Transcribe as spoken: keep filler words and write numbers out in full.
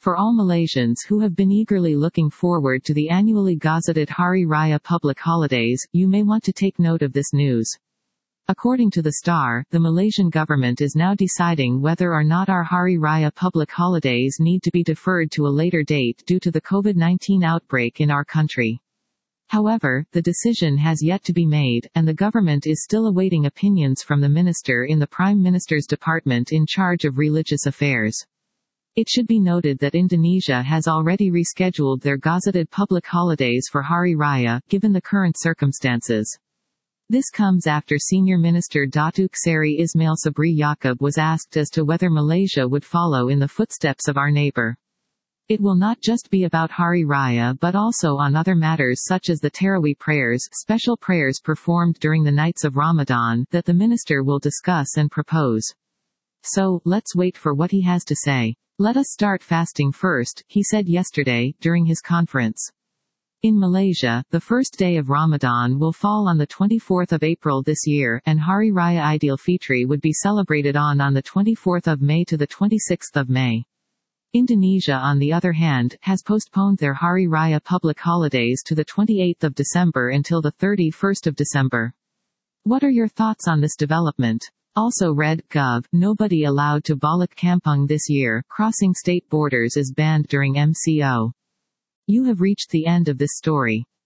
For all Malaysians who have been eagerly looking forward to the annually gazetted Hari Raya public holidays, you may want to take note of this news. According to the Star, the Malaysian government is now deciding whether or not our Hari Raya public holidays need to be deferred to a later date due to the COVID nineteen outbreak in our country. However, the decision has yet to be made, and the government is still awaiting opinions from the minister in the Prime Minister's department in charge of religious affairs. It should be noted that Indonesia has already rescheduled their gazetted public holidays for Hari Raya, given the current circumstances. This comes after Senior Minister Datuk Seri Ismail Sabri Yaakob was asked as to whether Malaysia would follow in the footsteps of our neighbor. It will not just be about Hari Raya but also on other matters such as the Tarawih prayers, special prayers performed during the nights of Ramadan, that the minister will discuss and propose. So, let's wait for what he has to say. Let us start fasting first, he said yesterday, during his conference. In Malaysia, the first day of Ramadan will fall on the twenty-fourth of April this year, and Hari Raya Aidilfitri would be celebrated on on the twenty-fourth of May to the twenty-sixth of May. Indonesia, on the other hand, has postponed their Hari Raya public holidays to the twenty-eighth of December until the thirty-first of December. What are your thoughts on this development? Also read, Gov, nobody allowed to balik kampung this year, crossing state borders is banned during M C O. You have reached the end of this story.